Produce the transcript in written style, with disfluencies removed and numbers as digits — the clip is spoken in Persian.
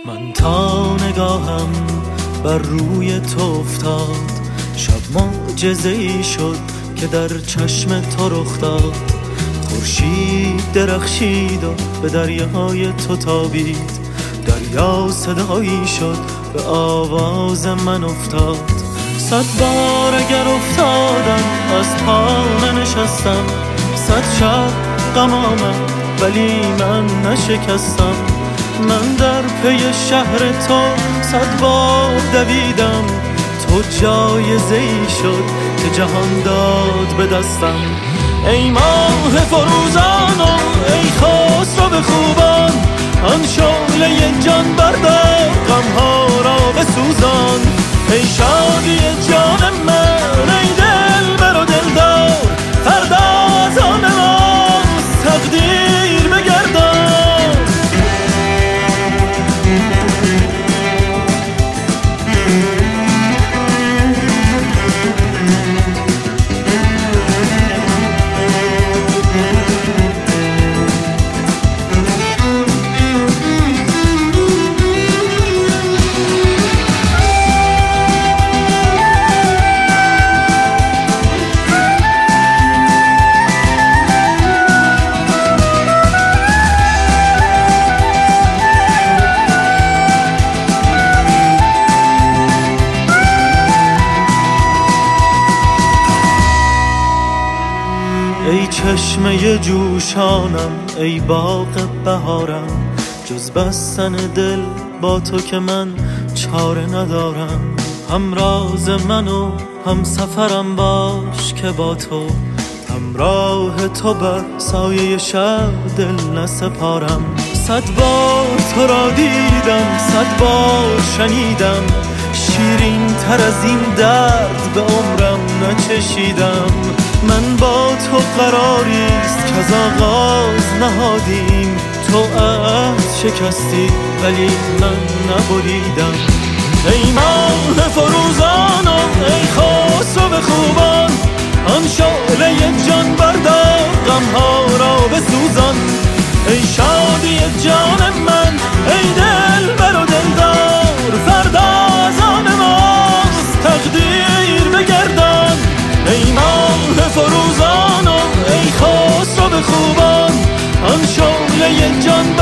من تا نگاهم بر روی تو افتاد، شب معجزه‌ای شد که در چشم تو رخ داد. خورشید درخشید و به دریای تو تابید، دریا صدایی شد به آواز من افتاد. 100 بار اگر افتادم از پا ننشستم، 100 شب غم آمد ولی من نشکستم. من در پی شهر تو 100 بار دویدم، تو جایزه‌ای شد که جهان داد به دستم. ای ماه فروزان و ای خسرو خوبان، آن شعله جان بردار غمها را بسوزان. ای شادی جان من ای دلبر و دلدار، فردا از آن ماست تقدیر بگردان. ای چشمه جوشانم ای باغ بهارم، جز بستن دل با تو که من چاره ندارم. همراز من و هم سفرم باش که با تو، همراه تو بر سایه شب دل نسپارم. 100 بار تو را دیدم 100 بار شنیدم، شیرین تر از این درد به عمرم نچشیدم. من با تو قراریست که از آغاز نهادیم، تو عهد شکستی ولی من نبریدم. ای ماه فروزان و ای خسرو خوبان، آن شعله جان بردار غمها را بسوزان. ای شادی جان من ای دلبر و دلدار، فردا از آن ماست تقدیر بگردان. ای ماه فروزان و ای خسرو خوبان، آن شعله جان